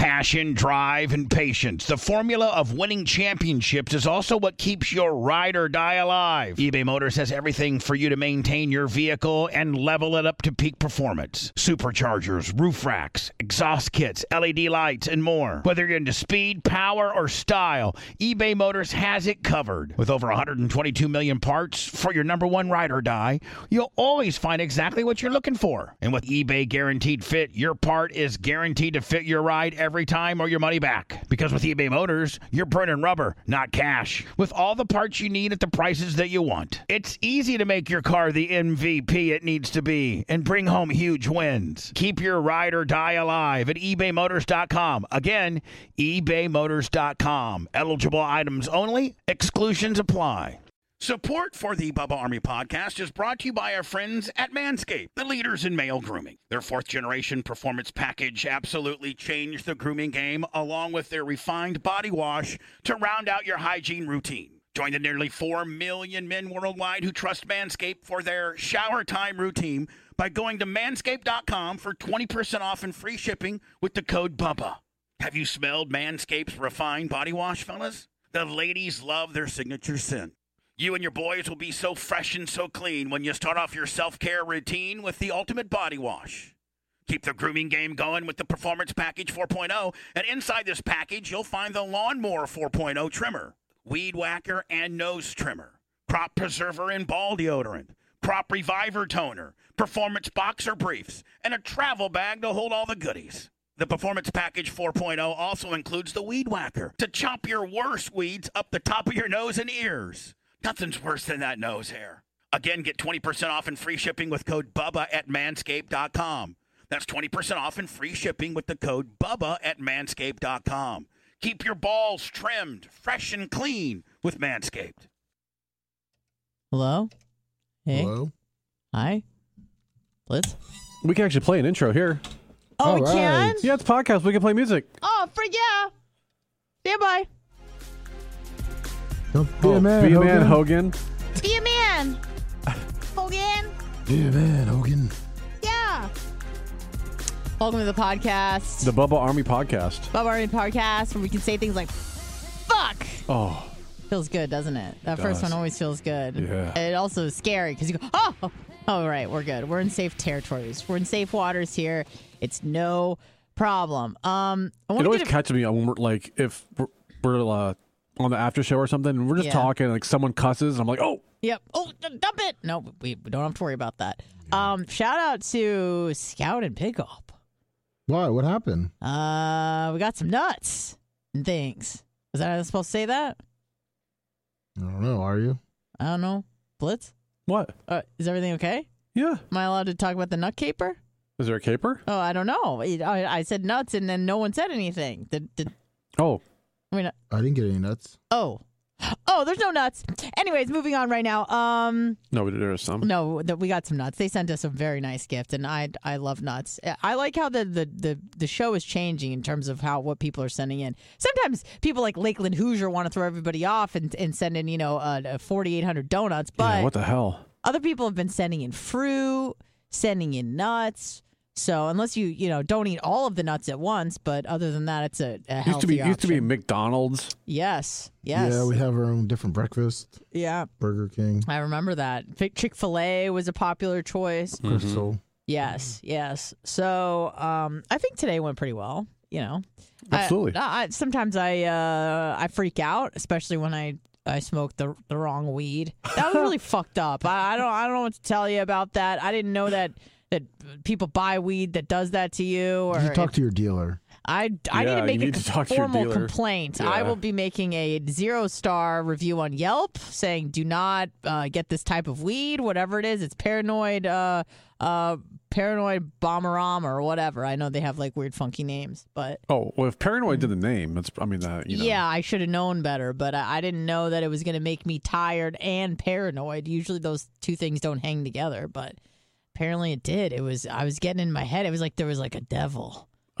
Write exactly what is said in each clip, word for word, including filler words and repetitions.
Passion, drive, and patience. The formula of winning championships is also what keeps your ride or die alive. eBay Motors has everything for you to maintain your vehicle and level it up to peak performance. Superchargers, roof racks, exhaust kits, L E D lights, and more. Whether you're into speed, power, or style, eBay Motors has it covered. With over one hundred twenty-two million parts for your number one ride or die, you'll always find exactly what you're looking for. And with eBay Guaranteed Fit, your part is guaranteed to fit your ride every time or your money back. Because with eBay Motors, you're burning rubber, not cash. With all the parts you need at the prices that you want. It's easy to make your car the M V P it needs to be and bring home huge wins. Keep your ride or die alive at ebay motors dot com. Again, ebay motors dot com. Eligible items only. Exclusions apply. Support for the Bubba Army podcast is brought to you by our friends at Manscaped, the leaders in male grooming. Their fourth-generation performance package absolutely changed the grooming game, along with their refined body wash to round out your hygiene routine. Join the nearly four million men worldwide who trust Manscaped for their shower time routine by going to manscaped dot com for twenty percent off and free shipping with the code BUBBA. Have you smelled Manscaped's refined body wash, fellas? The ladies love their signature scent. You and your boys will be so fresh and so clean when you start off your self-care routine with the ultimate body wash. Keep the grooming game going with the Performance Package four point oh, and inside this package, you'll find the Lawnmower four point oh trimmer, Weed Whacker and Nose Trimmer, Crop Preserver and Ball Deodorant, Crop Reviver Toner, Performance Boxer Briefs, and a travel bag to hold all the goodies. The Performance Package four point oh also includes the Weed Whacker to chop your worst weeds up the top of your nose and ears. Nothing's worse than that nose hair. Again, get twenty percent off and free shipping with code BUBBA at manscaped dot com. That's twenty percent off and free shipping with the code BUBBA at manscaped dot com. Keep your balls trimmed, fresh and clean with Manscaped. Hello? Hey. Hello? Hi? Blitz? We can actually play an intro here. Oh, All we right. can? Yeah, it's a podcast. We can play music. Oh, for yeah. Stand by. Don't be Oh, a man, be a Hogan. man, Hogan. Be a man. Hogan. Be a man, Hogan. Yeah. Welcome to the podcast. The Bubba Army Podcast. Bubba Army Podcast, where we can say things like, fuck. Oh, Feels good, doesn't it? That It first does. one always feels good. Yeah. It also is scary because you go, oh, oh, right, we're good. We're in safe territories. We're in safe waters here. It's no problem. Um, I it want always to get catches me when we're like, if we're, we're uh, on the after show or something, and we're just Yeah. talking, like someone cusses, and I'm like, oh, Yep. Oh, d- dump it. No, we, we don't have to worry about that. Um, shout out to Scout and Pickup. Why? What happened? Uh, we got some nuts and things. Was that I was supposed to say that? I don't know. Are you? I don't know. Blitz? what? Uh, is everything okay? Yeah. Am I allowed to talk about the nut caper? Is there a caper? Oh, I don't know. I, I said nuts and then no one said anything. Did, did, Oh, I mean, I didn't get any nuts. oh. Oh, there's no nuts. Anyways, moving on right now. Um, no, there is some. no, that we got some nuts. They sent us a very nice gift, and I I love nuts. I like how the, the, the, the show is changing in terms of how what people are sending in. Sometimes people like Lakeland Hoosier want to throw everybody off and, and send in, you know, uh, forty-eight hundred donuts, but Yeah, what the hell? other people have been sending in fruit, sending in nuts. So unless you, you know, don't eat all of the nuts at once, but other than that, it's a, a healthy Used to be option. used to be McDonald's. Yes, yes. Yeah, we have our own different breakfast. Yeah, Burger King, I remember that. Chick-fil-A was a popular choice. Mm-hmm. Crystal. Yes, yes. So um, I think today went pretty well. You know, Absolutely. I, I, sometimes I uh, I freak out, especially when I. I smoked the the wrong weed. That was really fucked up. I, I don't I don't know what to tell you about that. I didn't know that that people buy weed that does that to you. Or You talk if- to your dealer. I, I Yeah, need to make you a need to talk to your formal dealer. complaint. I Yeah. will be making a zero star review on Yelp saying do not uh, get this type of weed, whatever it is. It's paranoid, uh, uh, paranoid bomberom or whatever. I know they have like weird, funky names, but Oh, well, if Paranoid did the name, that's I mean that you know. yeah, I should have known better. But I, I didn't know that it was going to make me tired and paranoid. Usually those two things don't hang together, but apparently it did. It was I was getting in my head. It was like there was like a devil.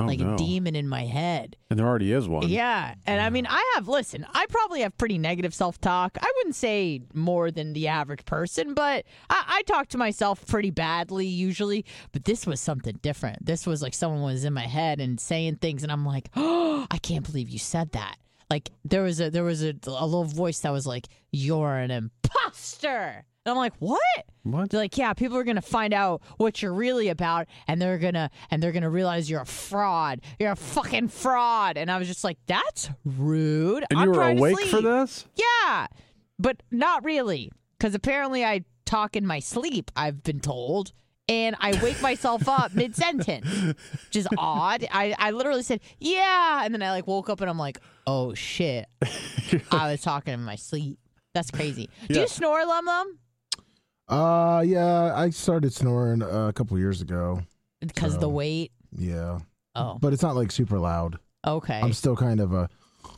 Oh, like no. a demon in my head. And there already is one. Yeah. And I mean, I have, listen, I probably have pretty negative self talk. I wouldn't say more than the average person, but I, I talk to myself pretty badly usually. But this was something different. This was like someone was in my head and saying things, and I'm like, oh, I can't believe you said that. Like there was a there was a, a little voice that was like, "You're an imposter." And I'm like, "What?" What? They're like, "Yeah, people are gonna find out what you're really about, and they're gonna and they're gonna realize you're a fraud. You're a fucking fraud." And I was just like, "That's rude." And I'm you were trying to awake sleep. for this? Yeah, but not really, because apparently I talk in my sleep. I've been told. And I wake myself up mid-sentence, which is odd. I, I literally said, yeah. And then I like woke up and I'm like, oh, shit. I was talking in my sleep. That's crazy. Do Yeah. you snore, Lum Lum? Uh, yeah, I started snoring uh, a couple years ago. Because So- the weight? Yeah. Oh, But it's not like super loud. okay. I'm still kind of a.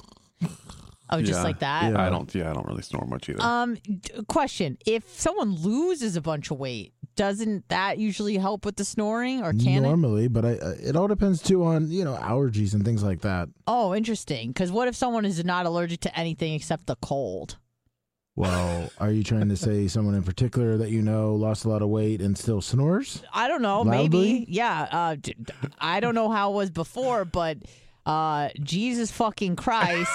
Oh, just Yeah. like that? Yeah. I don't. Yeah, I don't really snore much either. Um, d- question. If someone loses a bunch of weight, doesn't that usually help with the snoring, or can it? Normally, but I, uh, it all depends too on, you know, allergies and things like that. Oh, interesting. Because what if someone is not allergic to anything except the cold? Well, are you trying to say someone in particular that you know lost a lot of weight and still snores? I don't know. Loudly? Maybe. Yeah. Uh, d- d- I don't know how it was before, but uh, Jesus fucking Christ.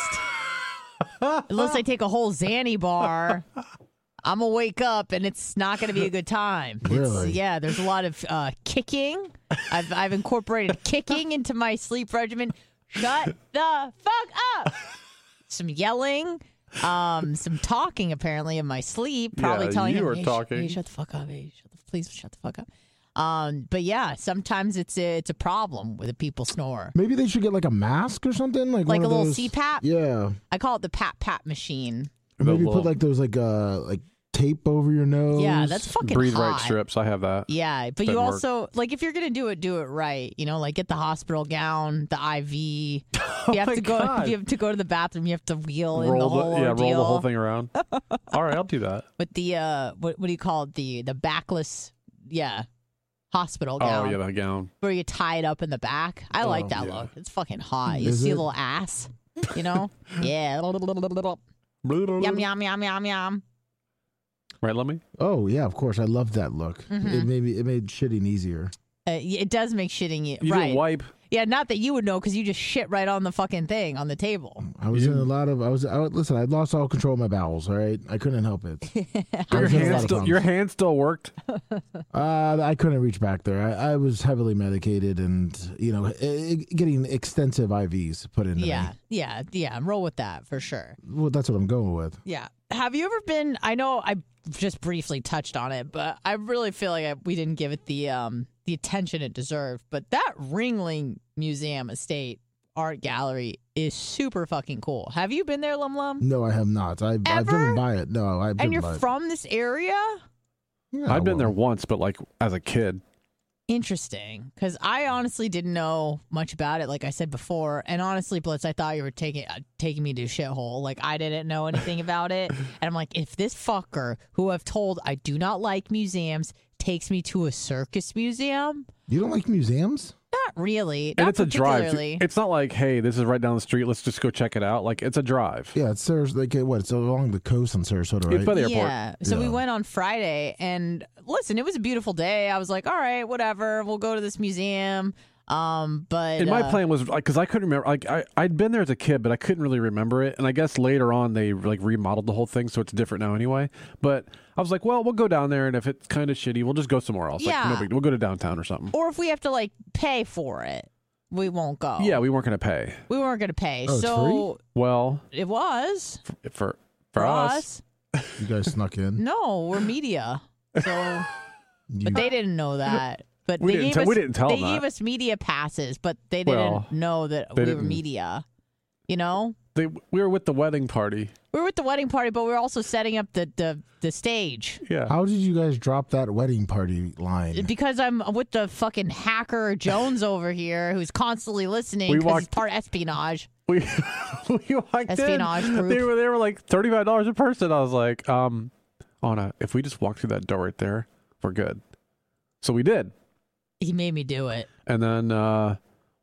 Unless I take a whole Xanny bar, I'm going to wake up and it's not going to be a good time. It's- Really? yeah. There's a lot of uh, kicking. I've, I've incorporated kicking into my sleep regimen. Shut the fuck up. Some yelling. Um, some talking apparently in my sleep, probably Yeah, telling you him, were hey, sh- talking. hey, shut the fuck up, hey, shut the, please shut the fuck up. Um, but yeah, sometimes it's a, it's a problem when the people snore. Maybe they should get like a mask or something, like Like one a of little those- C PAP? Yeah, I call it the pat pat machine. Or maybe The put little- like those like uh like tape over your nose. Yeah, that's fucking Breathe hot. right strips. I have that. Yeah, but you Doesn't work. also like if you're gonna do it, do it right. You know, like get the hospital gown, the I V. You have Oh my to go. God. If you have to go to the bathroom, you have to wheel in the Roll whole the, yeah, roll ordeal. the whole thing around. All right, I'll do that. With the uh, what what do you call it? The the backless, yeah, hospital gown. Oh yeah, the gown. Where you tie it up in the back. I like Oh, that yeah. look. It's fucking hot. You Is see it? a little ass, you know? Yeah. Yum yum yum yum yum. Right, let me. Oh yeah, of course. I love that look. Mhm. It made me, it made shitting easier. Uh, y- it does make shitting you, You right? didn't wipe. Yeah, not that you would know because you just shit right on the fucking thing on the table. I was in a lot of. I was. I, listen, I lost all control of my bowels. All right, I couldn't help it. I Your was in a lot hand of still. problems. Your hand still worked. Uh, I couldn't reach back there. I, I was heavily medicated, and you know, i- i- getting extensive I Vs put into Yeah, me. yeah, yeah. Roll with that for sure. Well, that's what I'm going with. Yeah. Have you ever been? I know I just briefly touched on it, but I really feel like I, we didn't give it the um the attention it deserved. But that Ringling Museum Estate Art Gallery is super fucking cool. Have you been there, Lum Lum? No, I have not. I've, I've Ever? driven by it. No, I've driven And you're by from this area? it. Yeah, I've been well, there once, but like as a kid. Interesting, because I honestly didn't know much about it. Like I said before, and honestly, Blitz, I thought you were taking uh, taking me to a shithole. Like I didn't know anything about it, and I'm like, if this fucker, who I've told I do not like museums, takes me to a circus museum, You don't like museums? not really. And Not it's a drive. particularly. It's not like, hey, this is right down the street. Let's just go check it out. Like it's a drive. Yeah, it's Saras- like uh, what? It's along the coast in Sarasota, right? It's by the airport. Yeah. So we Yeah. went on Friday, and listen, it was a beautiful day. I was like, all right, whatever. We'll go to this museum. Um, but And my uh, plan was like, because I couldn't remember, like I I'd been there as a kid, but I couldn't really remember it. And I guess later on they like remodeled the whole thing, so it's different now anyway. But I was like, well, we'll go down there, and if it's kind of shitty, we'll just go somewhere else. Yeah. Like, no big, we'll go to downtown or something. or if we have to like pay for it, we won't go. Yeah, we weren't going to pay. we weren't going to pay. Oh, it's so Well, it was for for, for us, You guys snuck in. No, we're media. So, You, but they didn't know that. But We they didn't gave tell- us, we didn't tell They them gave that. us media passes, but they didn't Well, know that they we were didn't. media. You know, they we were with the wedding party. we were at the wedding party, but we were also setting up the the, the stage. Yeah. how did you guys drop that wedding party line? Because I'm with the fucking hacker Jones over here, who's constantly listening We because it's walked- part espionage. We we walked Espionage in. group. They were they were like thirty five dollars a person. I was like, um, Anna, if we just walk through that door right there, we're good. So we did. He made me do it. And then uh,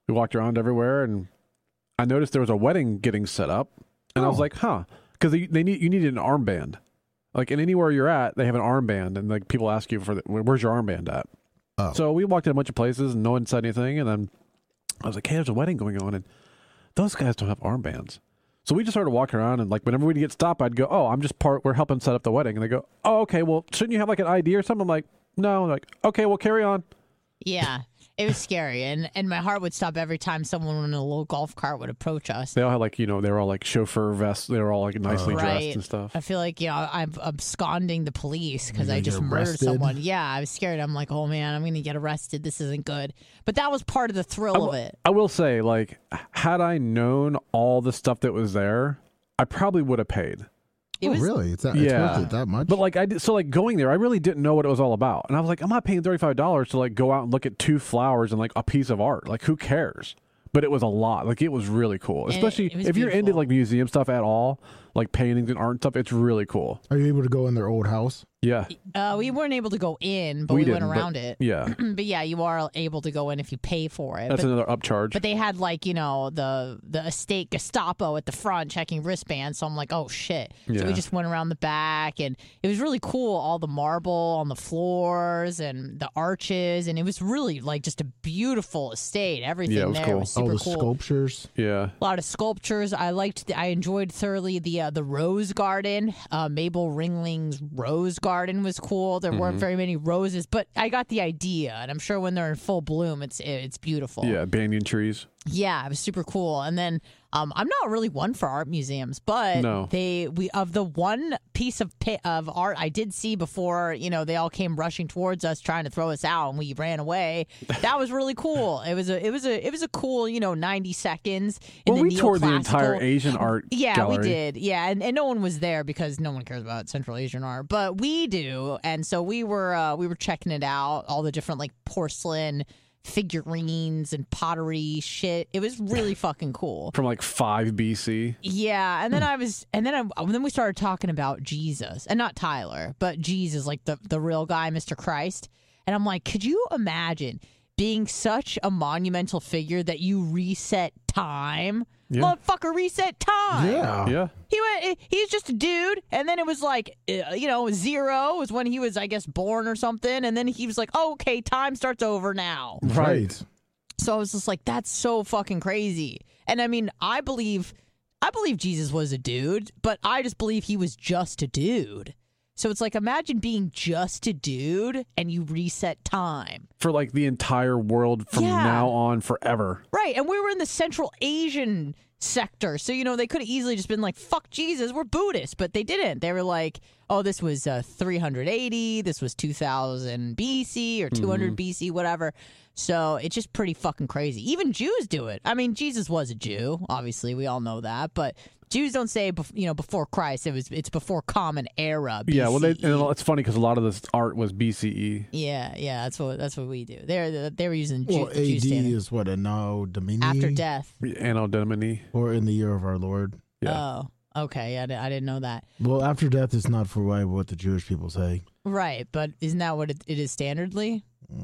We walked around everywhere, and I noticed there was a wedding getting set up, and oh. I was like, huh, because they, they need you needed an armband. Like, and anywhere you're at, they have an armband, and like people ask you for the, where's your armband at? Oh. So we walked in a bunch of places, and no one said anything, and then I was like, hey, there's a wedding going on, and those guys don't have armbands. So we just started walking around, and like whenever we'd get stopped, I'd go, oh, I'm just part, we're helping set up the wedding. And they go, oh, okay, well, shouldn't you have like an I D or something? I'm like, no. I'm like, okay, well, carry on. Yeah, it was scary. And, and my heart would stop every time someone in a little golf cart would approach us. They all had like, you know, they were all like chauffeur vests. They were all like nicely uh, dressed right. and stuff. I feel like, you know, I'm absconding the police because I just murdered someone. Yeah, I was scared. I'm like, oh man, I'm going to get arrested. This isn't good. But that was part of the thrill w- of it. I will say, like, had I known all the stuff that was there, I probably would have paid. It oh, was, really? It's, that, yeah. it's worth it that much? But, like, I did, so, like, going there, I really didn't know what it was all about. And I was like, I'm not paying thirty-five dollars to, like, go out and look at two flowers and, like, a piece of art. Like, who cares? But it was a lot. Like, it was really cool. Especially if beautiful. You're into, like, museum stuff at all, like paintings and art and stuff, it's really cool. Are you able to go in their old house? Yeah. Uh, we weren't able to go in, but we, we went around but, it. Yeah. But yeah, you are able to go in if you pay for it. That's but, another upcharge. But they had like, you know, the the estate Gestapo at the front checking wristbands. So I'm like, oh shit. Yeah. So we just went around the back, and it was really cool. All the marble on the floors and the arches, and it was really like just a beautiful estate. Everything yeah, it was there cool. was super all the cool. Sculptures. Yeah. A lot of sculptures. I liked. The, I enjoyed thoroughly the uh, the rose garden. Uh, Mabel Ringling's rose garden was cool. There mm-hmm. weren't very many roses, but I got the idea, and I'm sure when they're in full bloom, it's it's beautiful. Yeah, banyan trees. Yeah, it was super cool. And then um, I'm not really one for art museums, but no. they we of the one piece of pi- of art I did see before, you know, they all came rushing towards us trying to throw us out, and we ran away. That was really cool. It was a it was a it was a cool, you know, ninety seconds. In well, the we toured the entire Asian art. Yeah, gallery. we did. Yeah, and, and no one was there because no one cares about Central Asian art, but we do, and so we were uh, we were checking it out, all the different like porcelain figurines and pottery shit. It was really fucking cool. From like five B C. Yeah, and then I was, and then I, and then we started talking about Jesus, and not Tyler, but Jesus, like the the real guy, Mister Christ. And I'm like, could you imagine being such a monumental figure that you reset time? Yeah. Motherfucker, reset time. Yeah. Yeah. He went. He's just a dude, and then it was like, uh, you know, zero was when he was, I guess, born or something, and then he was like, oh, okay, time starts over now. Right. So I was just like, that's so fucking crazy. And I mean, I believe, I believe Jesus was a dude, but I just believe he was just a dude. So it's like, imagine being just a dude and you reset time. For like the entire world from yeah. now on forever. Right. And we were in the Central Asian sector. So, you know, they could have easily just been like, fuck Jesus, we're Buddhists. But they didn't. They were like, oh, this was uh, three hundred eighty. This was two thousand B C or two hundred mm-hmm. B C, whatever. So it's just pretty fucking crazy. Even Jews do it. I mean, Jesus was a Jew. Obviously, we all know that. But Jews don't say, you know, before Christ. It was it's before Common Era. B C E. Yeah, well, they, and it's funny because a lot of this art was B C E. Yeah, yeah, that's what that's what we do. They're they were using well, Jew, A D Jew is what Anno Domini after death. Anno Domini, or in the year of our Lord. Yeah. Oh, okay. I, I didn't know that. Well, after death is not for what the Jewish people say. Right, but isn't that what it, it is standardly?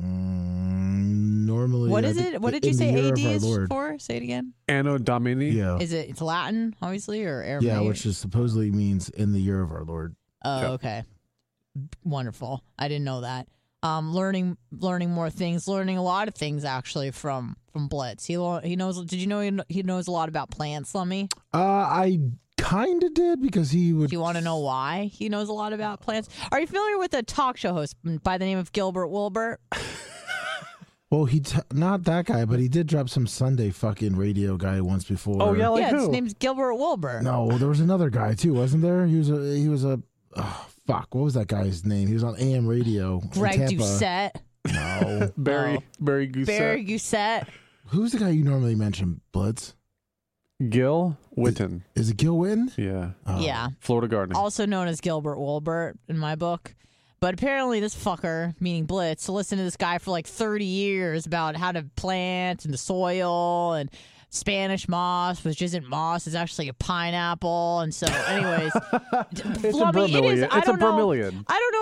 Mm, normally, what is it? What did you say A D is Lord. For? Say it again. Anno Domini. Yeah. Is it? It's Latin, obviously, or Aramaic? Yeah, which is supposedly means in the year of our Lord. Oh, yep. okay. Wonderful. I didn't know that. Um, learning, learning more things. Learning a lot of things actually from from Blitz. He he knows. Did you know he, he knows a lot about plants, Lummy? Uh, I kind of did because he would. Do you want to know why he knows a lot about plants? Are you familiar with a talk show host by the name of Gilbert Wilbert? Well, he t- not that guy, but he did drop some Sunday fucking radio guy once before. Oh yeah, like yeah, who? his name's Gilbert Wilbert. No, there was another guy too, wasn't there? He was a he was a oh, fuck. What was that guy's name? He was on A M radio. Greg Doucette. No, Barry oh. Barry Gousset. Barry Gousset. Who's the guy you normally mention? Blitz. Gil Witten. Is, is it Gil Witten? Yeah. Oh. Yeah. Florida Gardening. Also known as Gilbert Wilbert in my book. But apparently this fucker, meaning Blitz, listened to this guy for like thirty years about how to plant and the soil and Spanish moss, which isn't moss, it's actually a pineapple. And so, anyways, it's Flubby, a bromeliad. it is, I it's don't a know, bromeliad. I don't know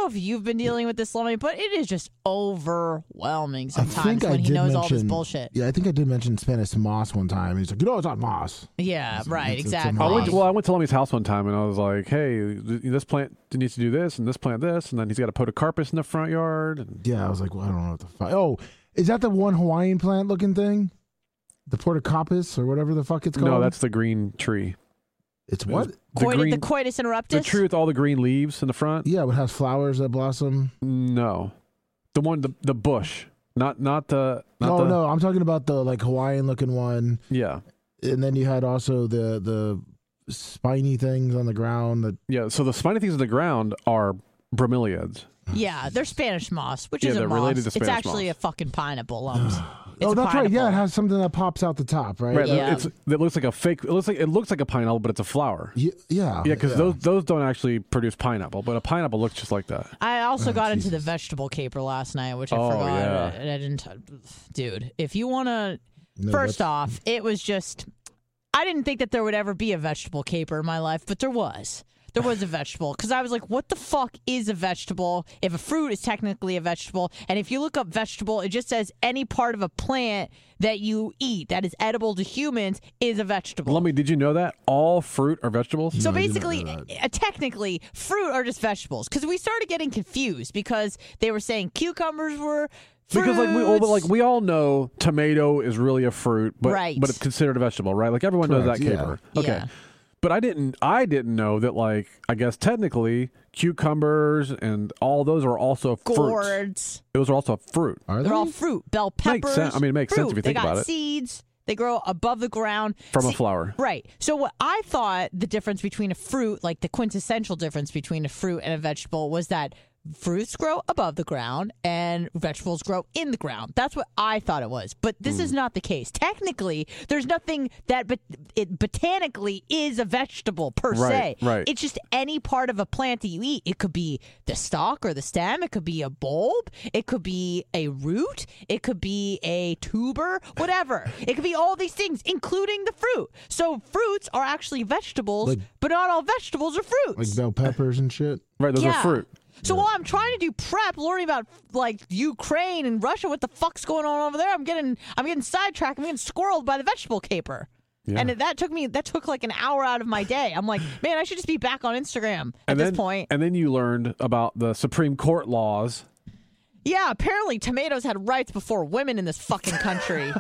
if you've been dealing with this, Lummy, but it is just overwhelming I sometimes think when I he did knows mention, all this bullshit. Yeah, I think I did mention Spanish moss one time. He's like, you know, it's not moss. Yeah, It's- right, it's- it's a exactly. I went to, moss. well, I went to Lummy's house one time and I was like, "Hey, th- this plant needs to do this, and this plant this, and then he's got a podocarpus in the front yard." And Yeah, I was like, well, I don't know what the fuck. Oh, is that the one Hawaiian plant looking thing? The portocopis or whatever the fuck it's called? no, that's the green tree. It's what? The Coit- green, the coitus interruptus? the tree with all the green leaves in the front. Yeah, it has flowers that blossom. No, the one, the the bush, not not the. Not No, the, no, I'm talking about the like Hawaiian looking one. Yeah, And then you had also the the spiny things on the ground that yeah. So the spiny things in the ground are bromeliads. Yeah, they're Spanish moss, which Yeah, isn't they're moss. related to It's Spanish actually moss. a fucking pineapple, Lums. It's oh, a that's right. Yeah, it pineapple. has something that pops out the top, right? Right. Yeah. It's it looks like a fake. It looks like it looks like a pineapple, but it's a flower. Ye- yeah. Yeah, because those those don't actually produce pineapple, but a pineapple looks just like that. I also Oh, got into the Jesus. vegetable caper last night, which I Oh, forgot. yeah. And I didn't. Dude, if you want to. No, First that's- off, it was just. I didn't think that there would ever be a vegetable caper in my life, but there was. There was a vegetable because I was like, what the fuck is a vegetable? If a fruit is technically a vegetable, and if you look up vegetable, it just says any part of a plant that you eat that is edible to humans is a vegetable. Lummy, did you know that all fruit are vegetables? So No, I did not basically, know that. uh, technically, fruit are just vegetables because we started getting confused because they were saying cucumbers were fruits. Because like we all like we all know tomato is really a fruit, but Right. but it's considered a vegetable, right? Like everyone knows that Correct, yeah. caper. Okay. Yeah. But I didn't I didn't know that like I guess technically cucumbers and all those are also fruits. gourds. Those are also fruit. Are They're they? all fruit. Bell Makes peppers. sense. I mean, it makes fruit. sense if you they think got about it. seeds. They grow above the ground From a See- flower. Right. So what I thought the difference between a fruit, like the quintessential difference between a fruit and a vegetable, was that fruits grow above the ground and vegetables grow in the ground. That's what I thought it was. But this Hmm. is not the case. Technically, there's nothing that but it botanically is a vegetable per Right, se. right. It's just any part of a plant that you eat. It could be the stalk or the stem. It could be a bulb. It could be a root. It could be a tuber, whatever. It could be all these things, including the fruit. So fruits are actually vegetables, Like- but not all vegetables are fruits. like bell peppers and shit? Right, those Yeah. are fruit. So while I'm trying to do prep, learning about like Ukraine and Russia, what the fuck's going on over there? I'm getting, I'm getting sidetracked. I'm getting squirreled by the vegetable caper, Yeah. and that took me, that took like an hour out of my day. I'm like, man, I should just be back on Instagram at And this then, point. And then you learned about the Supreme Court laws. Yeah, apparently tomatoes had rights before women in this fucking country.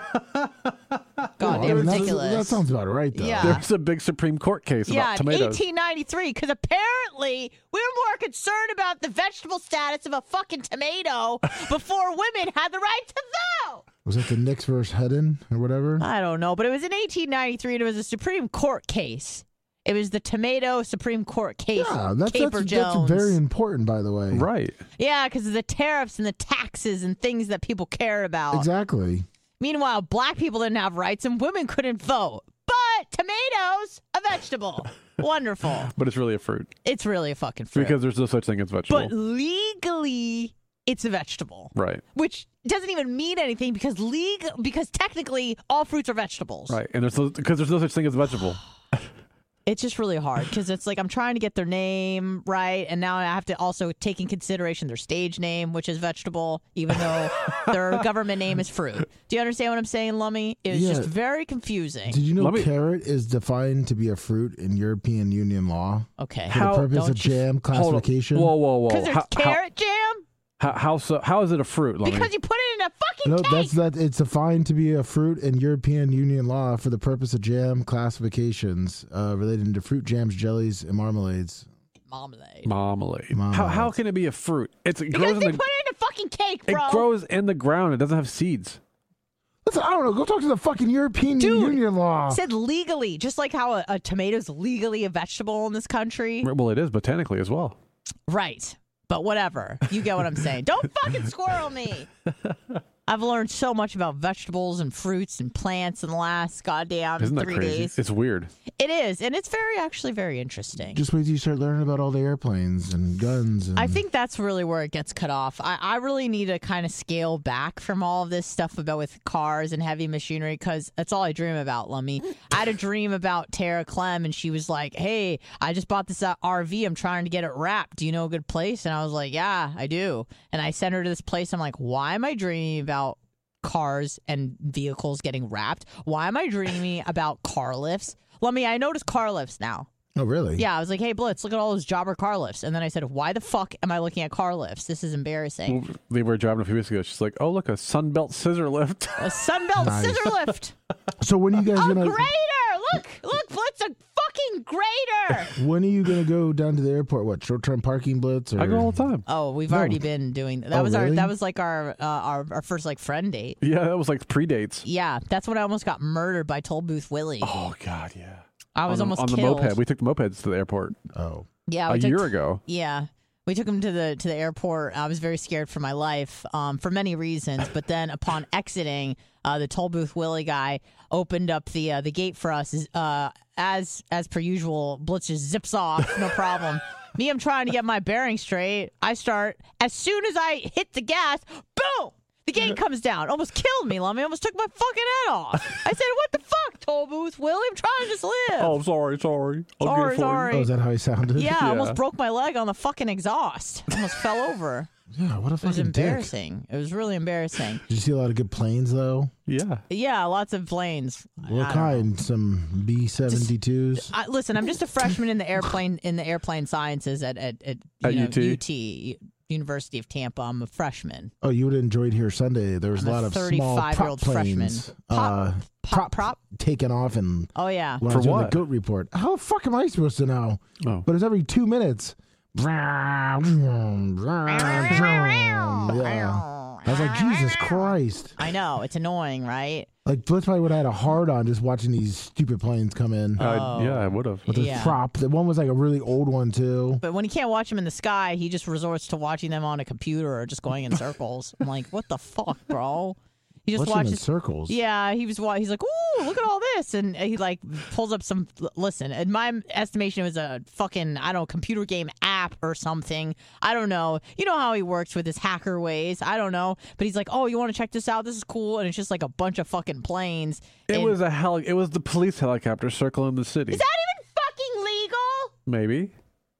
God, I they're mean, that's- ridiculous. That sounds about right, though. Yeah. There's a big Supreme Court case Yeah, about in tomatoes. eighteen ninety-three, because apparently we were more concerned about the vegetable status of a fucking tomato before women had the right to vote. Was that the Knicks versus Hedden or whatever? I don't know, but it was in eighteen ninety-three, and it was a Supreme Court case. It was the tomato Supreme Court case. Yeah, that's, Caper that's, Jones. that's very important, by the way. Right. Yeah, because of the tariffs and the taxes and things that people care about. Exactly. Meanwhile, black people didn't have rights and women couldn't vote. But tomatoes, a vegetable. Wonderful. But it's really a fruit. It's really a fucking fruit. Because there's no such thing as vegetable. But legally, it's a vegetable. right. Which doesn't even mean anything because legal because technically all fruits are vegetables. Right. And there's no, because there's no such thing as vegetable. It's just really hard because it's like I'm trying to get their name right, and now I have to also take in consideration their stage name, which is vegetable, even though their government name is fruit. Do you understand what I'm saying, Lummy? It was Yeah. just very confusing. Did you know Let me- carrot is defined to be a fruit in European Union law Okay. for How- the purpose don't of you- jam Hold on. classification? Whoa, whoa, whoa. Because there's How, how, carrot jam? how, how, so, how is it a fruit, Lummy? Because you put it in a fucking No, cake. that's that. It's defined to be a fruit in European Union law for the purpose of jam classifications uh, relating to fruit jams, jellies, and marmalades. Marmalade. Marmalade. Marmalade. How, how can it be a fruit? It's, it Because grows they in put the, it in a fucking cake, it bro. grows in the ground. It doesn't have seeds. Listen, I don't know. Go talk to the fucking European Dude, Union law. Said legally, just like how a, a tomato's legally a vegetable in this country. Well, it is botanically as well. Right. But whatever. You get what I'm saying. Don't fucking squirrel me. I've learned so much about vegetables and fruits and plants in the last goddamn Isn't that three crazy? days. It's weird. It is, and it's very actually very interesting. Just wait till you start learning about all the airplanes and guns. And I think that's really where it gets cut off. I, I really need to kind of scale back from all of this stuff about with cars and heavy machinery because that's all I dream about, Lummy. I had a dream about Tara Clem, and she was like, hey, I just bought this uh, R V. I'm trying to get it wrapped. Do you know a good place? And I was like, yeah, I do. And I sent her to this place. I'm like, why am I dreaming about cars and vehicles getting wrapped? Why am I dreaming about car lifts? Lummy, I noticed car lifts now. Oh, really? Yeah, I was like, hey, Blitz, look at all those jobber car lifts. And then I said, why the fuck am I looking at car lifts? This is embarrassing. Well, they were driving a few weeks ago. She's like, oh, look, a Sunbelt scissor lift. A Sunbelt Nice. scissor lift. So when are you guys A gonna? grader. Look, look, Blitz, a fucking grader. When are you gonna go down to the airport? What short-term parking blitz? Or I go all the time. Oh, we've No. already been doing that. Oh, was our really? that was like our, uh, our our first like friend date. Yeah, that was like pre-dates. Yeah, that's when I almost got murdered by Toll Booth Willie. Oh, God, yeah. I was on the, almost on the killed. moped. We took the mopeds to the airport Oh, Yeah, we a took- year ago. Yeah. We took him to the to the airport. I was very scared for my life um, for many reasons. But then upon exiting, uh, the Toll Booth Willie guy opened up the uh, the gate for us. Uh, as as per usual, Blitz just zips off, no problem. Me, I'm trying to get my bearings straight. I start as soon as I hit the gas. Boom! The gate comes down. Almost killed me, Lummy. Almost took my fucking head off. I said, "What the fuck, Toll Booth Willie? I'm trying to just live." Oh, sorry, sorry. I'll Sorry, get it for sorry. oh, is that how he sounded? Yeah, I Yeah. almost broke my leg on the fucking exhaust. Almost fell over. Yeah. What a It was fucking dick. embarrassing. It was really embarrassing. Did you see a lot of good planes though? You. Yeah. Yeah, lots of planes. I What don't know. kind? Some B seventy-twos. I, listen, I'm just a freshman in the airplane in the airplane sciences at at, at, you At know, U T? U T University of Tampa. I'm a freshman. Oh, you would have enjoyed here Sunday. There was I'm a a lot of small thirty-five-year-old prop freshman. planes. Pop- uh, Pop prop. taking off and Oh yeah. when I For was doing what? the goat report. How the fuck am I supposed to know? Oh. But it's every two minutes. Yeah. I was like, Jesus Christ. I know it's annoying, right? Like, Blitz probably would have had a hard on just watching these stupid planes come in. Oh. Uh, yeah, I would have. With the yeah. prop. The one was like a really old one, too. But when he can't watch them in the sky, he just resorts to watching them on a computer or just going in circles. I'm like, what the fuck, bro? He just Watching them in watches. circles. Yeah, he was. wa- He's like, ooh, look at all this, and he like pulls up some. Listen, in my estimation, it was a fucking I don't know computer game app or something. I don't know. You know how he works with his hacker ways. I don't know, but he's like, oh, you want to check this out? This is cool, and it's just like a bunch of fucking planes. It And- was a heli- It was the police helicopter circling the city. Is that even fucking legal? Maybe.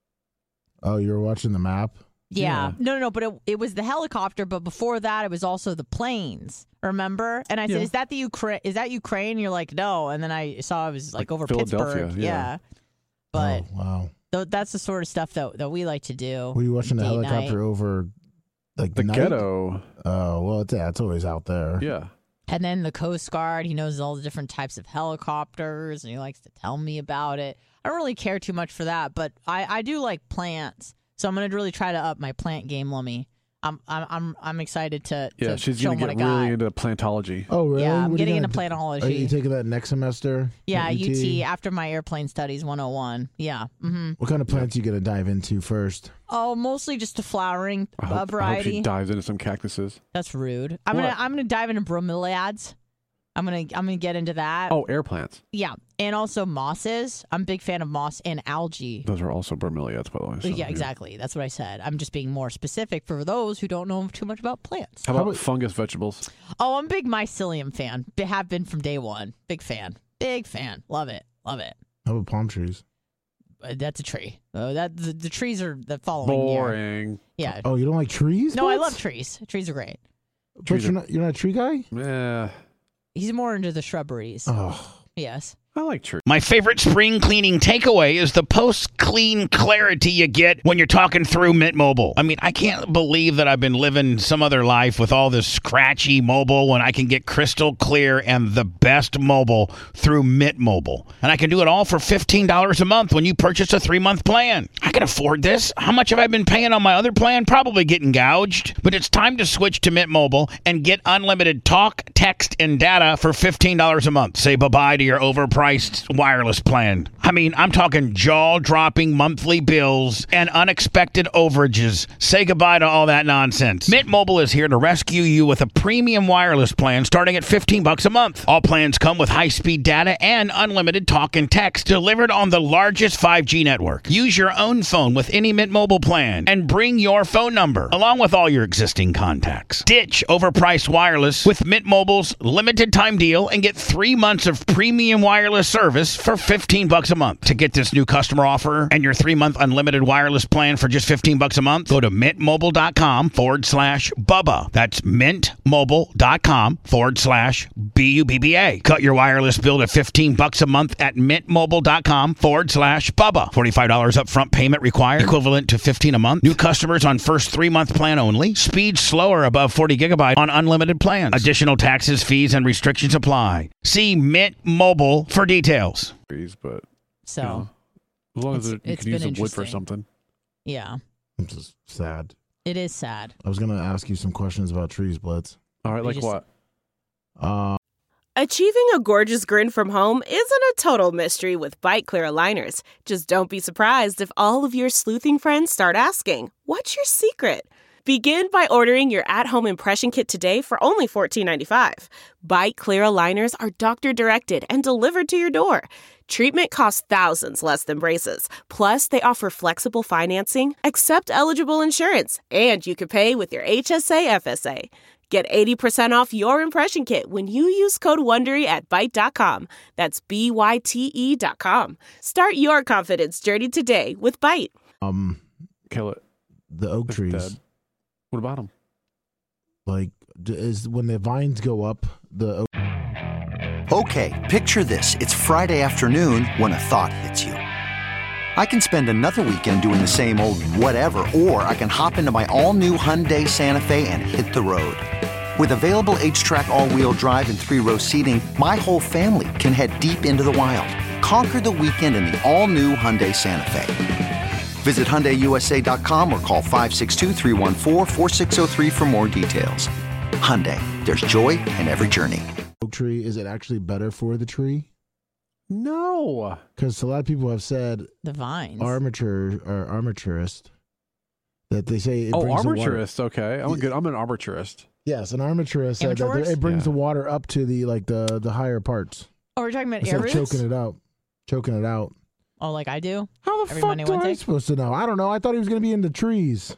Oh, you were watching the map? Yeah. Yeah. No, no, no. But it, it was the helicopter. But before that, it was also the planes. Remember? And I said, Yeah. "Is that the Ukraine? Is that Ukraine?" And you're like, "No." And then I saw it was like, Like over Philadelphia, Pittsburgh. yeah. But oh, wow. th- that's the sort of stuff that that we like to do. Were you watching the date helicopter night. over like The night? ghetto. Oh, well, it's, yeah, it's always out there. Yeah. And then the Coast Guard. He knows all the different types of helicopters, and he likes to tell me about it. I don't really care too much for that, but I I do like plants. So I'm gonna really try to up my plant game, Lummy. I'm I'm I'm I'm excited to, Yeah, to she's show going him to what get I got. really into plantology. Oh, really? Yeah, I'm What are you getting gonna into d- plantology. Are you taking that next semester? Yeah, at U T after my airplane studies one oh one. Yeah. hmm What kind of plants are you going to dive into first? Oh, mostly just a flowering I hope, uh, I hope variety. she dives into some cactuses. That's rude. I'm What? gonna I'm gonna dive into bromeliads. I'm gonna I'm gonna get into that. Oh, air plants. Yeah, and also mosses. I'm a big fan of moss and algae. Those are also bromeliads, by the way. so, yeah, exactly. That's what I said. I'm just being more specific for those who don't know too much about plants. How How about about- fungus vegetables? Oh, I'm a big mycelium fan. Be- Have been from day one. Big fan. Big fan. Love it. Love it. How about palm trees? Uh, That's a tree. Oh, that the, the trees are the following year. Boring. Yeah. Oh, you don't like trees? No, I Blitz? love trees. Trees are great. But Trees you're are- not, you're not a tree guy? Yeah. He's more into the shrubberies. Oh. Yes. I like trees. My favorite spring cleaning takeaway is the post-clean clarity you get when you're talking through Mint Mobile. I mean, I can't believe that I've been living some other life with all this scratchy mobile when I can get crystal clear and the best mobile through Mint Mobile. And I can do it all for fifteen dollars a month when you purchase a three-month plan. I can afford this. How much have I been paying on my other plan? Probably getting gouged. But it's time to switch to Mint Mobile and get unlimited talk, text, and data for fifteen dollars a month. Say bye-bye to your overpriced overpriced wireless plan. I mean, I'm talking jaw-dropping monthly bills and unexpected overages. Say goodbye to all that nonsense. Mint Mobile is here to rescue you with a premium wireless plan starting at fifteen bucks a month. All plans come with high-speed data and unlimited talk and text delivered on the largest five G network. Use your own phone with any Mint Mobile plan and bring your phone number along with all your existing contacts. Ditch overpriced wireless with Mint Mobile's limited time deal and get three months of premium wireless service for fifteen bucks a month. To get this new customer offer and your three-month unlimited wireless plan for just fifteen bucks a month, go to mintmobile.com forward slash Bubba. That's mintmobile.com forward slash B U B B A. Cut your wireless bill to fifteen bucks a month at mintmobile.com forward slash Bubba. forty-five dollars upfront payment required, equivalent to fifteen a month. New customers on first three-month plan only. Speed slower above forty gigabyte on unlimited plans. Additional taxes, fees, and restrictions apply. See Mint Mobile for details. But So, you know, as long as it's- it, you it's can use been the wood for interesting. something. yeah, I'm just sad. it is sad. I was gonna ask you some questions about trees, Blitz. All right, We like just- what? Uh, Achieving a gorgeous grin from home isn't a total mystery with Bite Clear aligners. Just don't be surprised if all of your sleuthing friends start asking, "What's your secret?" Begin by ordering your at-home impression kit today for only fourteen ninety-five. Bite Clear aligners are doctor-directed and delivered to your door. Treatment costs thousands less than braces. Plus, they offer flexible financing, accept eligible insurance, and you can pay with your H S A F S A. Get eighty percent off your impression kit when you use code WONDERY at byte dot com. That's B Y T E dot com. Start your confidence journey today with Byte. um, Kill it. the oak It's trees, dead. What about them? like, d- is when the vines go up, the oak. Okay, picture this. It's Friday afternoon when a thought hits you. I can spend another weekend doing the same old whatever, or I can hop into my all-new Hyundai Santa Fe and hit the road. With available H-Track all-wheel drive and three-row seating, my whole family can head deep into the wild. Conquer the weekend in the all-new Hyundai Santa Fe. Visit Hyundai U S A dot com or call five six two, three one four, four six zero three for more details. Hyundai, there's joy in every journey. Oak tree, is it actually better for the tree? No. Because a lot of people have said The vines. armature or armaturist that they say it Oh, brings the water. armaturist. Okay, I'm a good. I'm an armaturist. Yes, an armaturist said that Amateur it brings Yeah. the water up to the like the the higher parts oh, we're talking about instead air of roots? choking it out, choking it out. Oh, like I do? How the Every fuck Monday, do I Wednesday? supposed to know? I don't know. I thought he was gonna be into trees.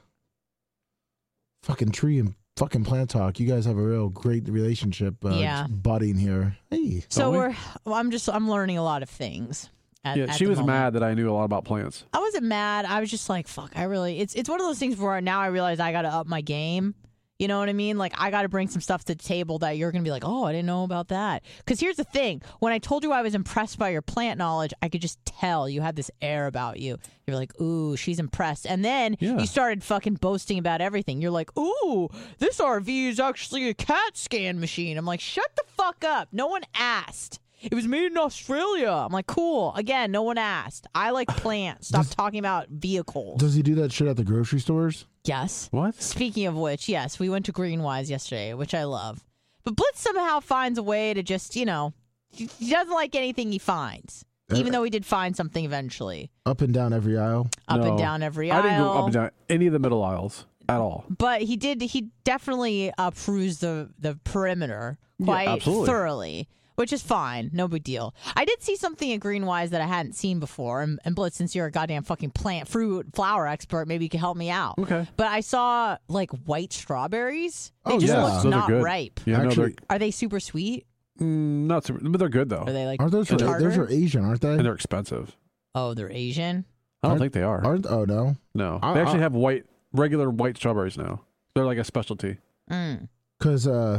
Fucking tree and fucking plant talk. You guys have a real great relationship. Uh, Yeah. budding here. Hey, So Don't we? we're, well, I'm just, I'm learning a lot of things. At, Yeah, at she the was moment. mad that I knew a lot about plants. I wasn't mad. I was just like, fuck, I really, it's it's one of those things where now I realize I got to up my game. You know what I mean? Like, I got to bring some stuff to the table that you're going to be like, oh, I didn't know about that. Because here's the thing. When I told you I was impressed by your plant knowledge, I could just tell you had this air about you. You're like, ooh, she's impressed. And then Yeah. you started fucking boasting about everything. You're like, ooh, this R V is actually a CAT scan machine. I'm like, shut the fuck up. No one asked. It was made in Australia. I'm like, cool. Again, no one asked. I like plants. Stop talking about vehicles. does he do that shit at the grocery stores? Yes. What? Speaking of which, yes, we went to Greenwise yesterday, which I love. But Blitz somehow finds a way to just, you know, he he doesn't like anything he finds, even though he did find something eventually. Up and down every aisle. Up and No. down every I aisle. didn't go up and down any of the middle aisles at all. But he did. He definitely uh, perused the the perimeter Yeah, quite absolutely. thoroughly, which is fine. No big deal. I did see something at Greenwise that I hadn't seen before. And, and Blitz, since you're a goddamn fucking plant, fruit, flower expert, maybe you can help me out. Okay. But I saw like white strawberries. They Oh, just yeah. look Those are not good. ripe. Yeah, no, Actually, Are they super sweet? they're mm, not super, but they're good though, Are they like aren't those for, tartar? those are Asian, aren't they? and they're expensive. Oh, they're Asian. I don't Aren't- think they are. Aren't oh no. No, I- they actually I- have white, regular white strawberries now. They're like a specialty. Mm. Because uh,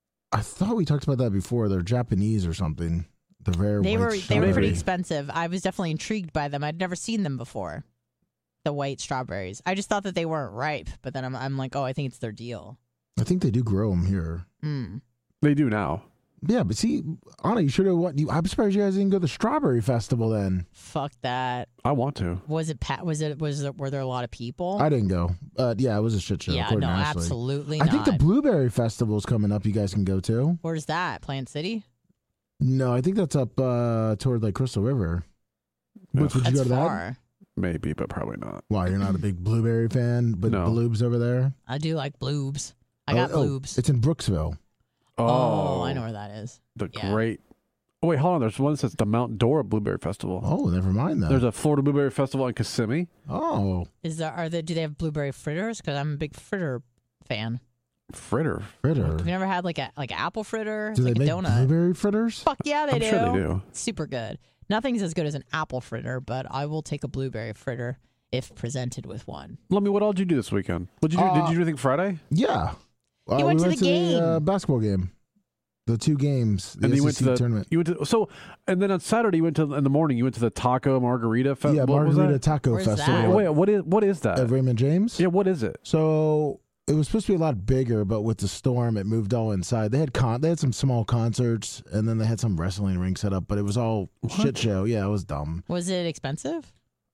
I thought we talked about that before. They're Japanese or something. They're very They white were they were strawberry. pretty expensive. I was definitely intrigued by them. I'd never seen them before. The white strawberries. I just thought that they weren't ripe, but then I'm I'm like, oh, I think it's their deal. I think they do grow them here. Mm. They do now. Yeah, but see, Anna, you should have. What? You, I'm surprised you guys didn't go to the strawberry festival then. Fuck that. I want to. Was it pat? Was it was it, were there a lot of people? I didn't go. Uh, yeah, it was a shit show. yeah, according no, to Ashley. absolutely I not. think the blueberry festival's coming up. You guys can go to. Where's that? Plant City? No, I think that's up uh, toward like Crystal River. Which, would you That's go to that? far. Maybe, but probably not. Why, you're not a big blueberry fan, but No. bloobs over there? I do like bloobs. I got oh, bloobs. Oh, it's in Brooksville. Oh, I know where that is. The Yeah. great. Oh, wait, hold on. There's one that says the Mount Dora Blueberry Festival. Oh, never mind that. There's a Florida Blueberry Festival in Kissimmee. Oh, Is there? Are they? Do they have blueberry fritters? Because I'm a big fritter fan. Fritter. fritter. Have you never had like a like apple fritter? Do It's they like a make donut. blueberry fritters? Fuck yeah, they I'm do. sure they do. Super good. Nothing's as good as an apple fritter, but I will take a blueberry fritter if presented with one. Let me. What all did you do this weekend? What did you do? Uh, did you do anything Friday? Yeah. Uh, You went we to went the to game. The uh, basketball game. The two games. The And then you went S E C to the tournament. You went to so, and then on Saturday you went to in the morning. You went to the Taco Margarita Festival. Yeah, what was Margarita that? Taco Where's Festival. that? Wait, what is what is that? At Raymond James? Yeah, what is it? So it was supposed to be a lot bigger, but with the storm, it moved all inside. They had con- they had some small concerts, and then they had some wrestling ring set up, but it was all shit show. Yeah, it was dumb. Was it expensive?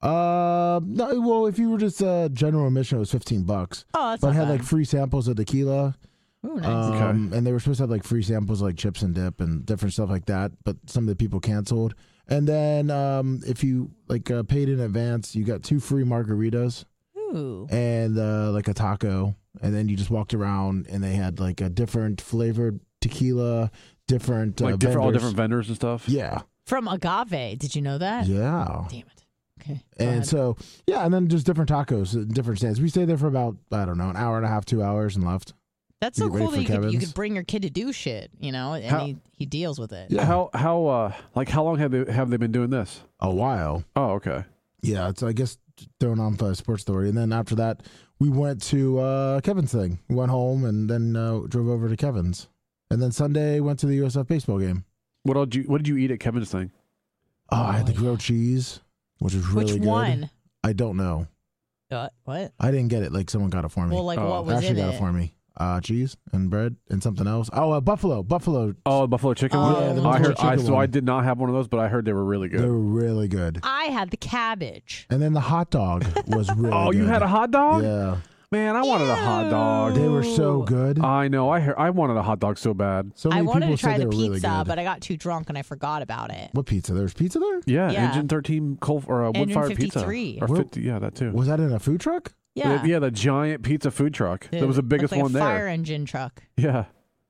Uh, no, well, if you were just uh, general admission, it was fifteen bucks. Oh, that's But it not had bad. like free samples of tequila. Ooh, nice. Um, and they were supposed to have like free samples like chips and dip and different stuff like that, but some of the people canceled. And then um, if you like uh, paid in advance, you got two free margaritas Ooh. and uh, like a taco. And then you just walked around and they had like a different flavored tequila, different uh, Like different, all vendors. different vendors and stuff. Yeah, From Agave. Did you know that? yeah. Damn it. Okay. go And ahead. so yeah, and then just different tacos, uh, different stands. We stayed there for about I don't know an hour and a half, two hours, and left. That's you so get ready cool that for you could, you Kevin's? could bring your kid to do shit, you know, and How- he, he deals with it. Yeah. How how uh like how long have they have they been doing this? A while. Oh, okay. Yeah, it's I guess throwing on for a sports story, and then after that, we went to uh, Kevin's thing. We went home and then uh, drove over to Kevin's, and then Sunday went to the U S F baseball game. What did you What did you eat at Kevin's thing? Oh, I had the yeah. grilled cheese, which was really Which good. one? I don't know. Uh, what? I didn't get it. Like someone got it for me. Well, like Oh. what was Ashley in got it? it for me. Uh, cheese and bread and something else. Oh, uh, buffalo, buffalo. Oh, the buffalo chicken Oh, one. Yeah, the I buffalo heard. I, chicken so I one. did not have one of those, but I heard they were really They good. were really good. I had the cabbage. And then the hot dog was really. Oh, good. you had a hot dog? Yeah, Man, I wanted a hot dog. they were so good. I know. I heard, I wanted a hot dog so bad. So I many wanted people to try said they the were really pizza, good. but I got too drunk and I forgot about it. What pizza? There was pizza there. Yeah, Yeah. Engine thirteen coal or uh, wood Engine fired pizza. fifty-three. Or Where- fifty, yeah, that too. Was that in a food truck? Yeah. yeah, the giant pizza food truck. Dude, that was the looked biggest like one a there. fire engine truck. Yeah,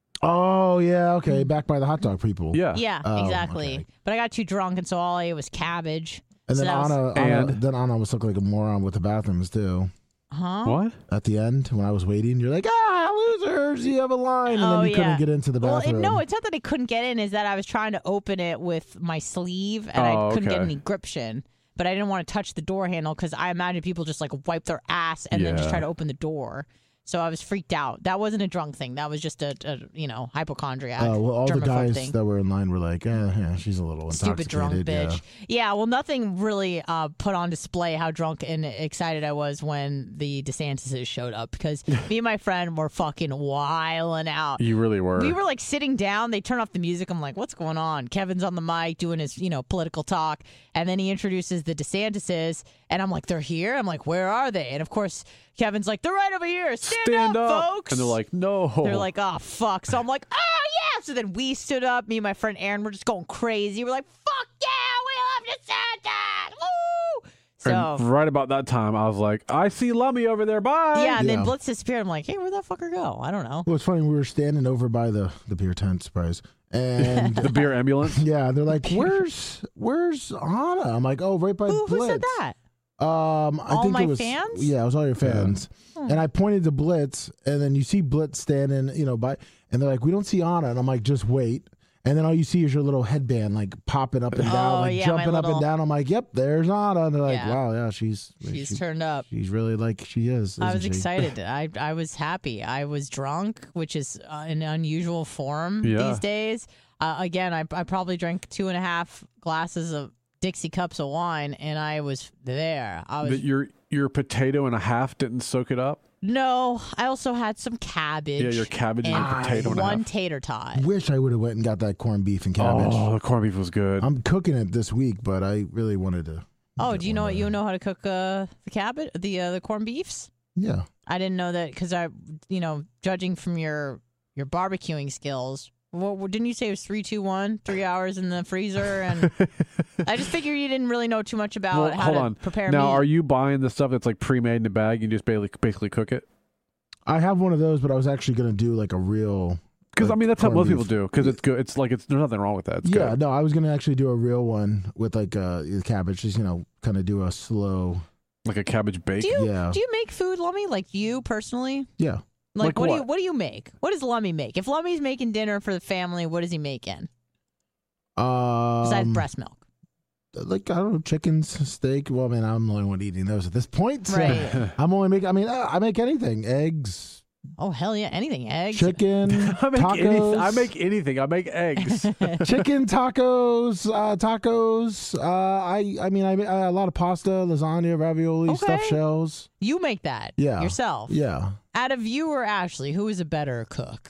Oh yeah, okay. Back by the hot dog people. yeah, Yeah, Oh, exactly. okay. But I got too drunk, and so all I ate was cabbage. And then So that was- Anna, Anna And- then Anna was looking like a moron with the bathrooms too. Huh? What? At the end, when I was waiting, you're like, "Ah, losers! You have a line," and Oh, then you yeah. couldn't get into the Well, bathroom. it, no, it's not that I couldn't get in. Is that I was trying to open it with my sleeve, and Oh, I couldn't get okay. any gription. But I didn't want to touch the door handle because I imagine people just like wipe their ass and then just Yeah. try to open the door. So I was freaked out. That wasn't a drunk thing. That was just a, a you know hypochondriac. Uh, well, all the germaphobe guys thing. that were in line were like, eh, "Yeah, she's a little Stupid drunk intoxicated." bitch. Yeah. well, nothing really uh, put on display how drunk and excited I was when the DeSantis showed up because me and my friend were fucking wilding out. You really were. We were like sitting down. They turn off the music. I'm like, what's going on? Kevin's on the mic doing his, you know, political talk. And then he introduces the DeSantises. And I'm like, they're here? I'm like, where are they? And of course, Kevin's like, they're right over here. Stand, Stand up, up, folks. and they're like, no. They're like, oh, fuck. So I'm like, oh, yeah. So then we stood up. Me and my friend Aaron were just going crazy. We're like, fuck yeah, we love DeSantis. Woo! So, And right about that time, I was like, I see Lummy over there. Bye. yeah. And then Yeah. Blitz disappeared. I'm like, hey, where'd that fucker go? I don't know. Well, it's funny. We were standing over by the the beer tent, surprise, and The beer ambulance. yeah, they're like, "Where's Where's Anna?" I'm like, "Oh, right by Who, who Blitz." said that? Um, I All think my it was fans? Yeah, it was all your fans. And I pointed to Blitz, and then you see Blitz standing, you know, by, and they're like, "We don't see Anna," and I'm like, "Just wait." And then all you see is your little headband, like popping up and down, Oh, like yeah, my jumping up little- and down. I'm like, "Yep, there's Anna." And they're like, Yeah. "Wow, yeah, she's She's she- turned up. she's really like she is." I isn't was she? excited. I I was happy. I was drunk, which is uh, an unusual form Yeah. these days. Uh, again, I I probably drank two and a half glasses of Dixie cups of wine, and I was there. I was That your your potato and a half didn't soak it up. no. I also had some cabbage. Yeah, your cabbage and your and potato and a one half. tater tot. Wish I would have went and got that corned beef and cabbage. Oh, the corned beef was good. I'm cooking it this week, but I really wanted to. Oh, get do you one know of you them. know how to cook uh, the cabbage, the uh, the corned beefs? Yeah. I didn't know that because I, you know, judging from your your barbecuing skills, Well, didn't you say it was three, two, one, three hours in the freezer? And I just figured you didn't really know too much about Well, how hold to on. prepare Now, meat. are you buying the stuff that's like pre-made in a bag? You just basically basically cook it? I have one of those, but I was actually going to do like a real. Because like, I mean, that's how corned most beef. people do. Because it's good. It's like it's there's nothing wrong with that. It's yeah, good. no, I was going to actually do a real one with like uh, cabbage. Just you know, kind of do a slow. Like a cabbage bake. do you yeah. do you make food, Lummy? Like you personally? Yeah. Like, Like what, do what? you what do you make? What does Lummy make? If Lummy's making dinner for the family, what is he making Um, besides breast milk? Like I don't know, chickens, steak. Well, I mean, I'm the only one eating those at this point. So Right. I'm only making. I mean, uh, I make anything: eggs, Oh hell yeah! Anything, eggs. chicken, I make tacos. anything. I make anything. I make eggs. chicken tacos, uh, tacos. Uh, I, I mean, I make uh, a lot of pasta, lasagna, ravioli, Okay. stuffed shells. You make that. Yeah. Yourself. Yeah. Out of you or Ashley, who is a better cook?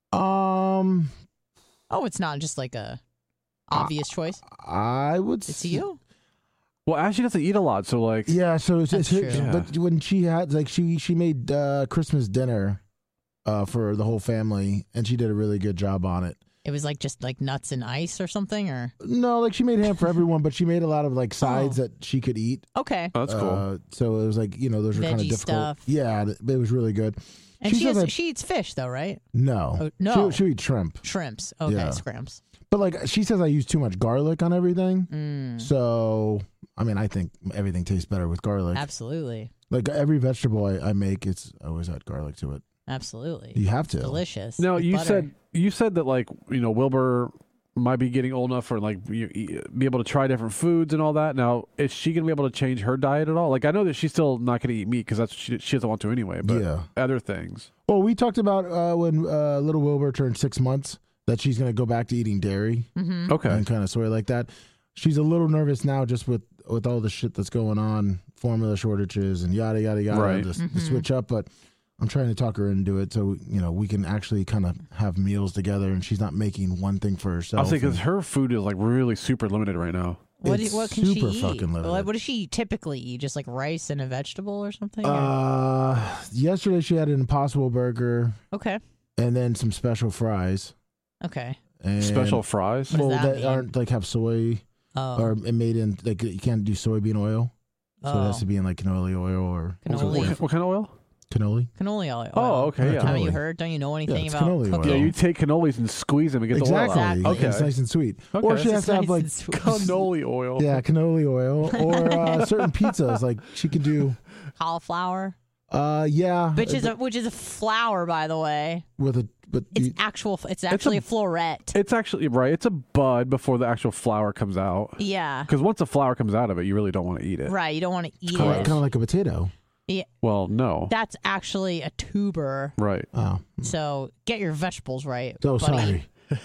Um, Oh, it's not just like a obvious choice. I would. It's s- you. Well, Ashley doesn't eat a lot, so like. Yeah. So it's, That's it's true. but when she had like she she made uh, Christmas dinner, uh, for the whole family, and she did a really good job on it. It was like just like nuts and ice or something, or No, like she made ham for everyone, but she made a lot of like sides Oh. that she could eat. okay. Oh, that's cool. Uh, so it was like, you know, those were kind of Veggie difficult. stuff. Yeah, th- it was really good. And she said has, that- she eats fish though, right? no, Oh, no. she, she eat shrimp. Shrimps. Okay, Yeah. scrimps. But like she says, I use too much garlic on everything. Mm, So I mean, I think everything tastes better with garlic. absolutely, Like every vegetable I, I make, it's always add garlic to it. absolutely. You have to. Delicious. No, with you butter. said you said that like you know Wilbur might be getting old enough for like you, you- be able to try different foods and all that. Now, is she gonna be able to change her diet at all? Like I know that she's still not gonna eat meat because that's she, she doesn't want to anyway. But Yeah. other things. Well, we talked about uh, when uh, little Wilbur turned six months that she's going to go back to eating dairy Mhm. Okay. and kind of soy like that. She's a little nervous now just with, with all the shit that's going on, formula shortages and yada, yada, yada, Right. to, Mhm. to switch up. But I'm trying to talk her into it so, you know, we can actually kind of have meals together and she's not making one thing for herself. I'll say because and- her food is like really super limited right now. What, do- It's what can she super eat? fucking limited. What, what does she typically eat? Just like rice and a vegetable or something? or- Uh, yesterday she had an Impossible Burger okay. and then some special fries. Okay. And, Special fries. What does well, that that mean? aren't like have soy Oh. or it made in like you can't do soybean oil, so it oh. has to be in like canola oil or Cannoli. What, what kind of oil? cannoli. Cannoli oil. Oh, okay, yeah. Haven't you Cannoli. heard? Don't you know anything it's about cannoli cooking? Yeah, oil. you take cannolis and squeeze them and get Exactly. the oil out. Exactly. It's Okay. nice and sweet. Okay. Or she It's has to nice have like and sweet. Cannoli oil. yeah, cannoli oil or uh, certain pizzas. Like she could do. Cauliflower, Uh, yeah, which is uh, a which is a flower, by the way. with a but It's you- actual. It's actually a, floret. It's actually right. It's a bud before the actual flower comes out. Yeah. Because once the flower comes out of it, you really don't want to eat it. Right. You don't want to eat kind it. of like a potato. Yeah. Well, no. That's actually a tuber. Right. Oh, So get your vegetables right. so buddy. sorry,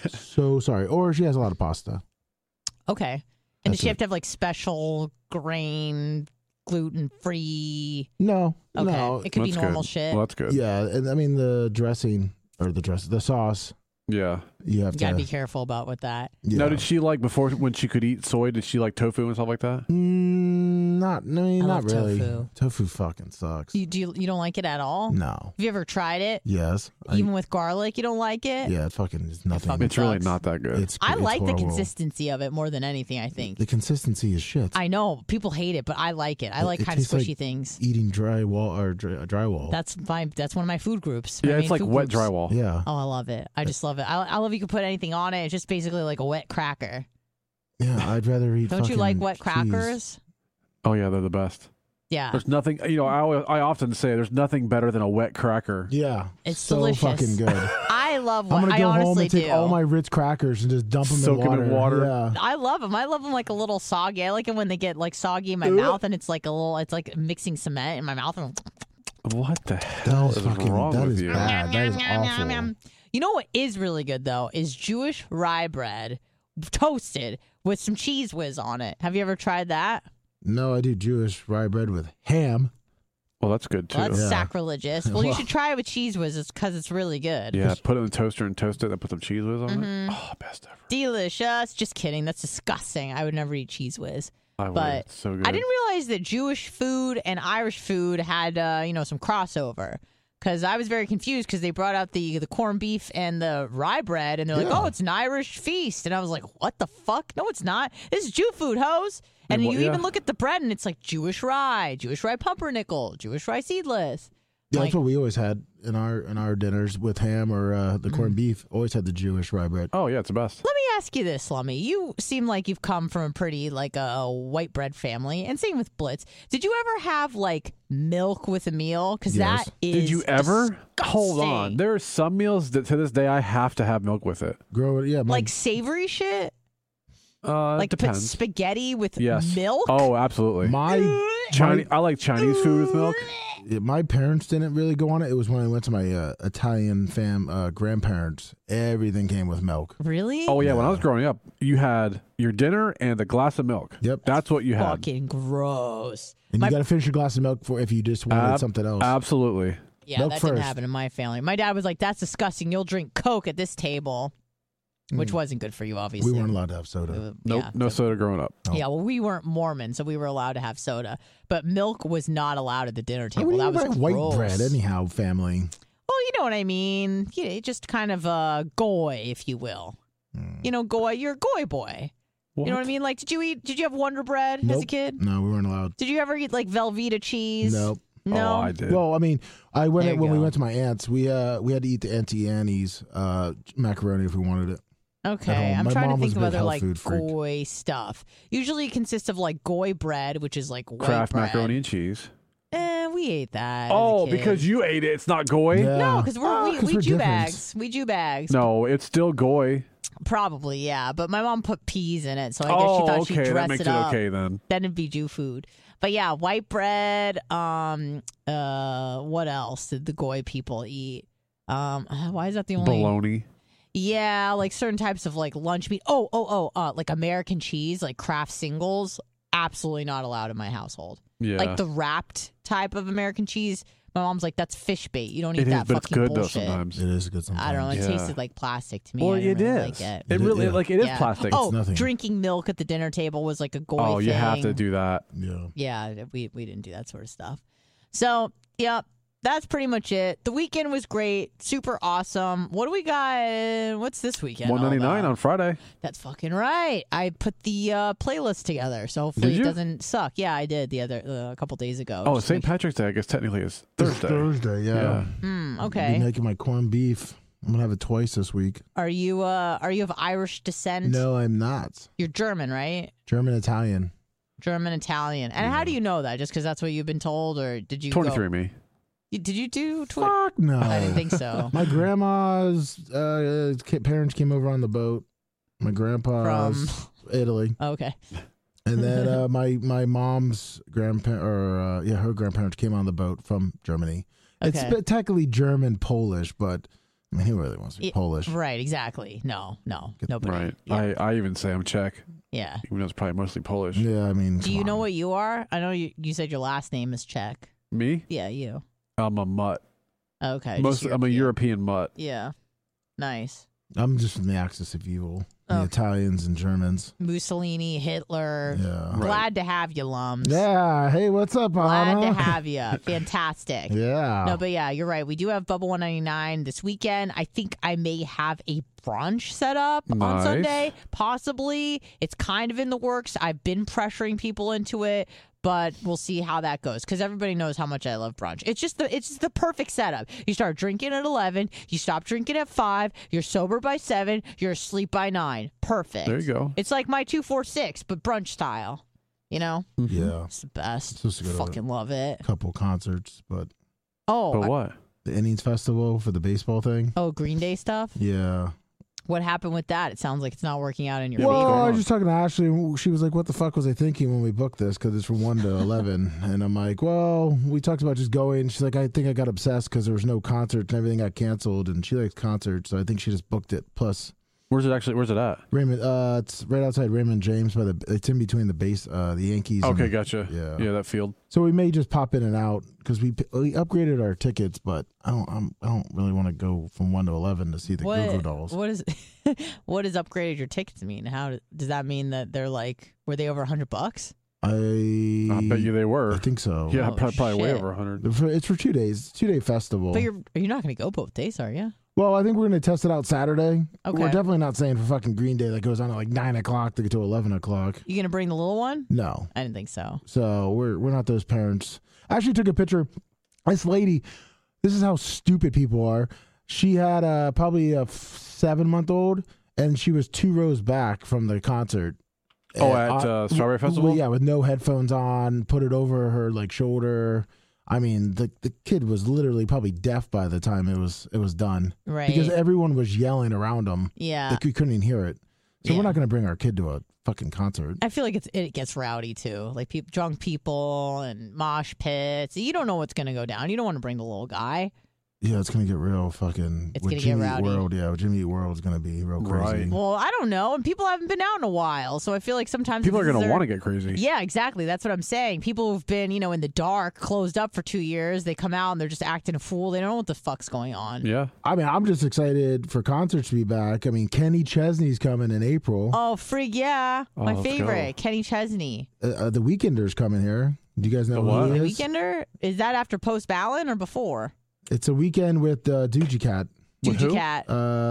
so sorry. Or she has a lot of pasta. Okay. And does That's she it. have to have like special grain, gluten free? No, Okay. no, It could be That's normal good. shit. Well, that's good. yeah, and I mean the dressing or the dress, the sauce. Yeah. You have You to. gotta be careful about with that. yeah. Now, did she like before when she could eat soy? Did she like tofu and stuff like that? Mm, not. I mean, I not love really. tofu. Tofu fucking sucks. You do you, you don't like it at all? No. Have you ever tried it? Yes. I- Even with garlic, you don't like it? yeah, it fucking is nothing. fucking It's really sucks. not that good. It's. I it's like the horrible. consistency of it more than anything, I think. The consistency is shit. I know people hate it, but I like it. I It- like it kind of tastes squishy like things. Eating dry wall or dry, drywall. That's my that's one of my food groups. my yeah, it's main like food wet groups. drywall. yeah. Oh, I love it. I just love it. I, I love you can put anything on it. It's just basically like a wet cracker. Yeah, I'd rather eat. Don't you like fucking wet cheese. crackers? Oh yeah, they're the best. Yeah. There's nothing. You know, I always, I often say there's nothing better than a wet cracker. Yeah, It's so delicious. fucking good. I love I'm wet. gonna I go home honestly and take do. all my Ritz crackers and just dump them Soak 'em in in water. water. Yeah. I love them. I love them like a little soggy. I like it when they get like soggy in my Ugh. mouth and it's like a little. It's like mixing cement in my mouth. And What the hell That is is fucking. wrong That with is you? bad. That is awful. You know what is really good though is Jewish rye bread toasted with some cheese whiz on it. Have you ever tried that? No, I do Jewish rye bread with ham. Well, that's good too. Well, that's Yeah. sacrilegious. Well, you Well- should try it with cheese whiz. It's because it's really good. yeah, put it in the toaster and toast it. Then put some cheese whiz on Mhm. it. Oh, best ever. Delicious. Just kidding. That's disgusting. I would never eat cheese whiz. I would. But It's so good. I didn't realize that Jewish food and Irish food had, uh, you know, some crossover. Because I was very confused because they brought out the, the corned beef and the rye bread, and they're like, Yeah. oh, it's an Irish feast. And I was like, what the fuck? No, it's not. This is Jew food, hoes. And Yeah, you well, yeah. even look at the bread, and it's like Jewish rye, Jewish rye pumpernickel, Jewish rye seedless. Yeah, Like- that's what we always had in our in our dinners with ham or uh, the corned beef. Always had the Jewish rye bread. Oh yeah, it's the best. Let me ask you this, Slummy. You seem like you've come from a pretty, like, a, a white bread family, and same with Blitz. Did you ever have, like, milk with a meal? Because Yes. that is Did you ever? disgusting. Hold on. There are some meals that to this day I have to have milk with it. Grow it, yeah. My, Like savory shit? Uh, Like put depends. spaghetti with Yes. milk? Oh, absolutely. my Chinese. I like Chinese food with milk. yeah, my parents didn't really go on it. It was when I went to my uh, Italian fam uh, grandparents. Everything came with milk. Really? Oh yeah, when I was growing up, you had your dinner and a glass of milk. Yep. That's what you had. Fucking gross. And My- you got to finish your glass of milk for if you just wanted Ab- something else. Absolutely. Yeah, milk that didn't first. happen in my family. My dad was like, that's disgusting. You'll drink Coke at this table, which wasn't good for you, obviously. we weren't allowed to have soda. Uh, Nope. yeah, no so- soda growing up. Yeah, well, we weren't Mormon, so we were allowed to have soda. But milk was not allowed at the dinner What table. do you That mean was by gross. white bread, anyhow, family? Well, you know what I mean. You know, just kind of a goy, if you will. You know, goy. You're a goy boy. You know what I mean? Like, did you eat? Did you have Wonder Bread as a Nope. kid? No, we weren't allowed. Did you ever eat like Velveeta cheese? Nope. No. Oh, I did. Well, I mean, I went There you when we go. went to my aunt's. We uh we had to eat the Auntie Annie's uh, macaroni if we wanted it. Okay, home. I'm My trying to mom was think a of big other health like food freak. goy stuff. Usually it consists of like goy bread, which is like white Kraft bread. macaroni and cheese. Eh, we ate that. as a Oh, kid. because you ate it. It's not goy. Yeah. no, because we're Ah, we, 'cause we we're Jew different. bags. We Jew bags. No, it's still goy. Probably, yeah. But my mom put peas in it, so I guess oh, she thought okay. she'd That dress makes it it up. okay then. Then it'd be Jew food. But yeah, white bread. Um, uh, what else did the goy people eat? Um, uh, why is that the only? Bologna. Yeah, like certain types of like lunch meat. Oh, oh, oh, uh, like American cheese, like Kraft singles. Absolutely not allowed in my household. Yeah. Like the wrapped type of American cheese. My mom's like, that's fish bait. You don't eat it is, that but it's fucking good bullshit. though sometimes. It is good sometimes. I don't know. It Yeah. tasted like plastic to me. Well, I didn't it really is. like it. It really Yeah. like it is Yeah. plastic. Oh, nothing. drinking milk at the dinner table was like a goy Oh, thing. you have to do that. Yeah. Yeah, we we didn't do that sort of stuff. So, yeah, that's pretty much it. The weekend was great, super awesome. What do we got? What's this weekend? One all ninety nine about? on Friday. That's fucking right. I put the uh, playlist together, so hopefully Did it you? doesn't suck. Yeah, I did the other uh, a couple days ago. Oh, Just Saint make- Patrick's Day. I guess technically is It's Thursday. Thursday, yeah. Yeah. Hmm, I'll be okay. making my corned beef. I'm gonna have it twice this week. Are you uh are you of Irish descent? No, I'm not. You're German, right? German Italian. German Italian. And how do you know that? Just because that's what you've been told, or did you Twenty go- three me. You- Did you do twi- Fuck no. I didn't think so. My grandma's uh, ki- parents came over on the boat. My grandpa's Italy, Okay. and then uh, my my mom's grandparent or uh, yeah, her grandparents came on the boat from Germany. It's Okay. sp- technically German Polish, but I mean, who really wants to be Yeah, Polish? Right, exactly. No, no, nobody. Right. Yeah. I, I even say I'm Czech, yeah. even though it's probably mostly Polish. Yeah, I mean, Do come you know on. what you are? I know you, you said your last name is Czech. Me? Yeah, you. I'm a mutt. Okay. just Most, I'm a European mutt. Yeah. Nice. I'm just from the axis of evil. The Okay. Italians and Germans. Mussolini, Hitler. Yeah. Right. Glad to have you, Lums. Yeah. Hey, what's up, Glad Anna? to have you. Fantastic. Yeah. No, but yeah, you're right. We do have Bubble one ninety-nine this weekend. I think I may have a brunch set up on Nice. Sunday. Possibly. It's kind of in the works. I've been pressuring people into it, but we'll see how that goes because everybody knows how much I love brunch. It's just the it's just the perfect setup. You start drinking at eleven, you stop drinking at five, you're sober by seven, you're asleep by nine. Perfect. There you go. It's like my two four six, but brunch style. You know, Yeah. it's the best. Supposed to go to Fucking love it. a couple concerts, but Oh, But I- what? the Indians Festival for the baseball thing. oh, Green Day stuff. Yeah. What happened with that? It sounds like it's not working out in your Well, what's favor. going I on? was just talking to Ashley. and She was like, "What the fuck was I thinking when we booked this? Because it's from one to eleven." And I'm like, "Well, we talked about just going." She's like, "I think I got obsessed because there was no concert and everything got canceled." And she likes concerts, so I think she just booked it. Plus, Where's it actually? Where's it at? Raymond, uh, it's right outside Raymond James by the. It's in between the base, uh, the Yankees. Okay, and- gotcha. Yeah. Yeah, that field. So we may just pop in and out because we, we upgraded our tickets, but I don't I'm, I don't really want to go from one to eleven to see the Goo Goo What, Dolls. what is what does upgraded your tickets mean? How does that mean that they're like were they over a hundred bucks? I I bet you they were. I think so. Yeah, Oh, probably, probably way shit. over one hundred. For- It's for two days. It's a two-day festival. But you're you're not going to go both days, are you? Well, I think we're going to test it out Saturday. Okay. We're definitely not saying for fucking Green Day that goes on at like nine o'clock to get to eleven o'clock. You going to bring the little one? No. I didn't think so. So we're we're not those parents. I actually took a picture. This lady, this is how stupid people are. She had uh, probably a f- seven-month-old, and she was two rows back from the concert. Oh, Uh, at uh, uh, Strawberry Festival? Yeah, with no headphones on, put it over her like shoulder. I mean, the the kid was literally probably deaf by the time it was it was done. Right. Because everyone was yelling around him. Yeah. Like we couldn't even hear it. So Yeah. we're not going to bring our kid to a fucking concert. I feel like it's, it gets rowdy too. Like peop drunk people and mosh pits. You don't know what's going to go down. You don't want to bring the little guy. Yeah, it's going to get real fucking. It's with gonna get Jimmy Eat rowdy. World, yeah, with Jimmy Eat World is going to be real crazy. Right. Well, I don't know. And people haven't been out in a while. So I feel like sometimes People are going to want to get crazy. Yeah, exactly. That's what I'm saying. People who've been, you know, in the dark, closed up for two years, they come out and they're just acting a fool. They don't know what the fuck's going on. Yeah. I mean, I'm just excited for concerts to be back. I mean, Kenny Chesney's coming in April. Oh, frig, yeah. Oh, My let's favorite, go. Kenny Chesney. Uh, uh, the Weekender's coming here. Do you guys know The who what? he The is? Weekender? Is that after Post Malone or before? It's a weekend with uh, Doja Cat. With Doja who? Cat. Uh,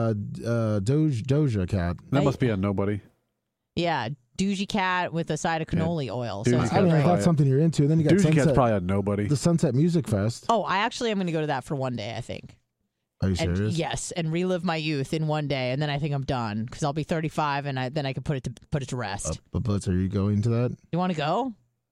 uh, Doja, Doja Cat. That Right. must be a nobody. Yeah, Doja Cat with a side of cannoli oil. So Doja it's I mean, great. if that's something you're into. Then you got Doja Cat's Sunset, probably a nobody. the Sunset Music Fest. Oh, I actually am going to go to that for one day, I think. Are you And serious? yes, and relive my youth in one day, and then I think I'm done because I'll be thirty-five, and I, then I can put it to put it to rest. Uh, but Blitz, are you going to that? You want to go?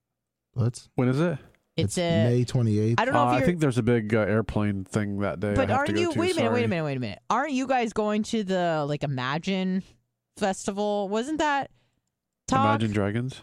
Blitz? When is it? It's, It's a. May twenty-eighth. I don't know Uh, if I you're. think there's a big uh, airplane thing that day. but I have aren't to go you? to, Wait a minute. Wait sorry. a minute. Wait a minute. Aren't you guys going to the like Imagine festival? Wasn't that talk? Imagine Dragons.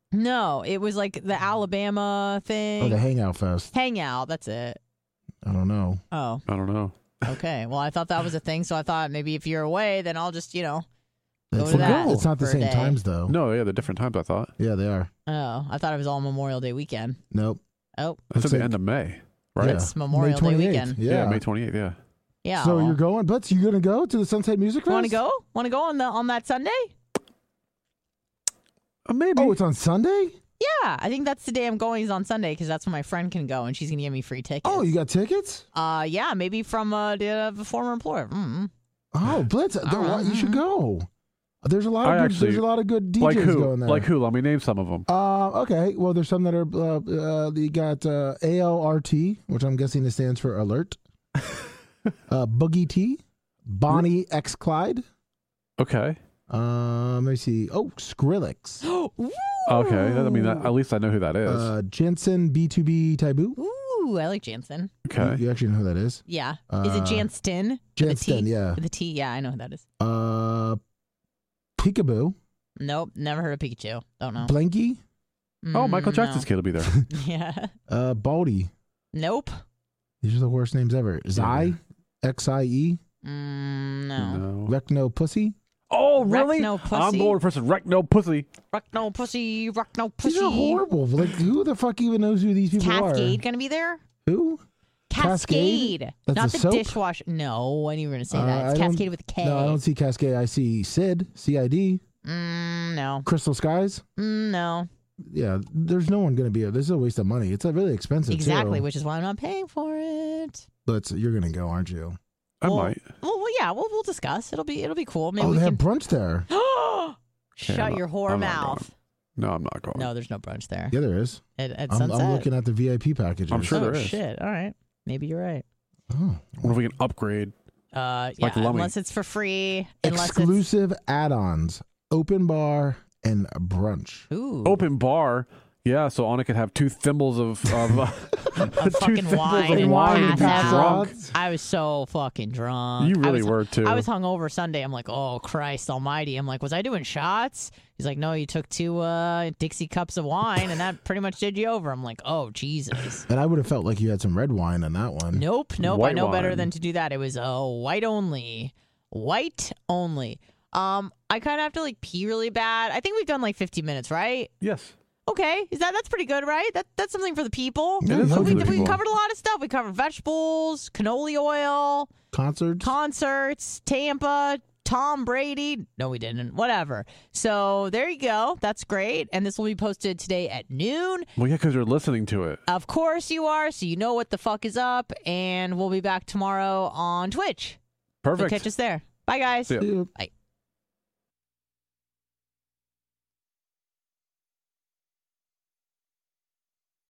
No, it was like the Alabama thing. Oh, the Hangout Fest. Hangout. That's it. I don't know. Oh, I don't know. okay. Well, I thought that was a thing, so I thought maybe if you're away, then I'll just you know. Go It's, to that it's not the for a same day. times though. No, yeah, they're different times. I thought. Yeah, they are. Oh, I thought it was all Memorial Day weekend. Nope. Oh, That's Looks at the like- end of May, right? Yeah. it's Memorial May Day twenty-eighth. weekend. Yeah. May twenty-eighth. Yeah. Yeah. So well. you're going, Blitz? You gonna go to the Sunset Music Fest? Want to go? Want to go on the on that Sunday? Uh, maybe. Oh, it's on Sunday. Yeah, I think that's the day I'm going. Is on Sunday because that's when my friend can go and she's gonna give me free tickets. Oh, you got tickets? Uh, yeah, maybe from uh, the, uh, the former employer. Mm. Oh, Blitz, there- right. you should go. There's a lot I of good, actually- there's a lot of good D Js like who? going there. Like who? Let me name some of them. Uh, okay. Well, there's some that are. Uh, uh, you got uh, A L R T, which I'm guessing it stands for alert. uh, Boogie T, Bonnie X Clyde. Okay. Um, let me see. Oh, Skrillex. Okay. That- I mean, that, at least I know who that is. Uh, Jensen B two B Taboo. Ooh, I like Jansen. okay. You, you actually know who that is? Yeah, is it Uh, Janston? With a Janston, T? yeah. With a T, yeah, I know who that is. Uh, Peekaboo. Nope, never heard of Pikachu. Don't know. Blanky. Oh, Michael Mm, Jackson's no. kid will be there. Yeah. Uh, Baldy. Nope. These are the worst names ever. Xie. X I E. Mm, no. No. Recno Pussy. Oh, Wreck really? no I'm pussy. going for some wreck no pussy. Rock no pussy. Rock no pussy. These are horrible. Like, who the fuck even knows who these people Cascade gonna be there? are? Who? Cascade. Cascade? That's Not a the soap? dishwasher. No, I knew you were going to say Uh, that. It's I don't- Cascade with a K. No, I don't see Cascade. I see Sid, C I D, Mm, no. Crystal Skies. Mm, no. Yeah, there's no one going to be here. This is a waste of money. It's uh, really expensive, Exactly, too. which is why I'm not paying for it. But you're going to go, aren't you? I well, might. Well, well, yeah, we'll we'll discuss. It'll be it'll be cool. Maybe Oh, we they can. have brunch there. Shut I'm not- your whore I'm not mouth. No, I'm not going. No, there's no brunch there. Yeah, there is. At, at I'm, Sunset. I'm looking at the V I P packages. I'm sure oh there is. shit! All right, maybe you're right. Oh. What if we can upgrade? Uh, yeah, Like Lummy. unless it's for free. Unless Exclusive add-ons, open bar, and brunch. it's ooh Open bar. Yeah, so Anna could have two thimbles of, of uh, of two fucking thimbles wine of and wine and be pass drunk. out. I was so fucking drunk. You I really was, were too. I was hungover Sunday. I'm like, oh Christ Almighty! I'm like, was I doing shots? He's like, no, you took two uh, Dixie cups of wine, and that pretty much did you over. I'm like, oh Jesus. And I would have felt like you had some red wine on that one. Nope, nope. I White know better wine. than to do that. It was uh, white only, white only. Um, I kind of have to like pee really bad. I think we've done like fifty minutes, right? Yes. Okay, is that that's pretty good, right? That that's something for the people. Yeah, It is no, something we, for the we people. covered a lot of stuff. We covered vegetables, cannoli oil, Concerts. concerts, Tampa, Tom Brady. No, we didn't. Whatever. So there you go. That's great. And this will be posted today at noon. Well, yeah, because you're listening to it. Of course you are. So you know what the fuck is up. And we'll be back tomorrow on Twitch. Perfect. So catch us there. Bye, guys. See ya. Bye.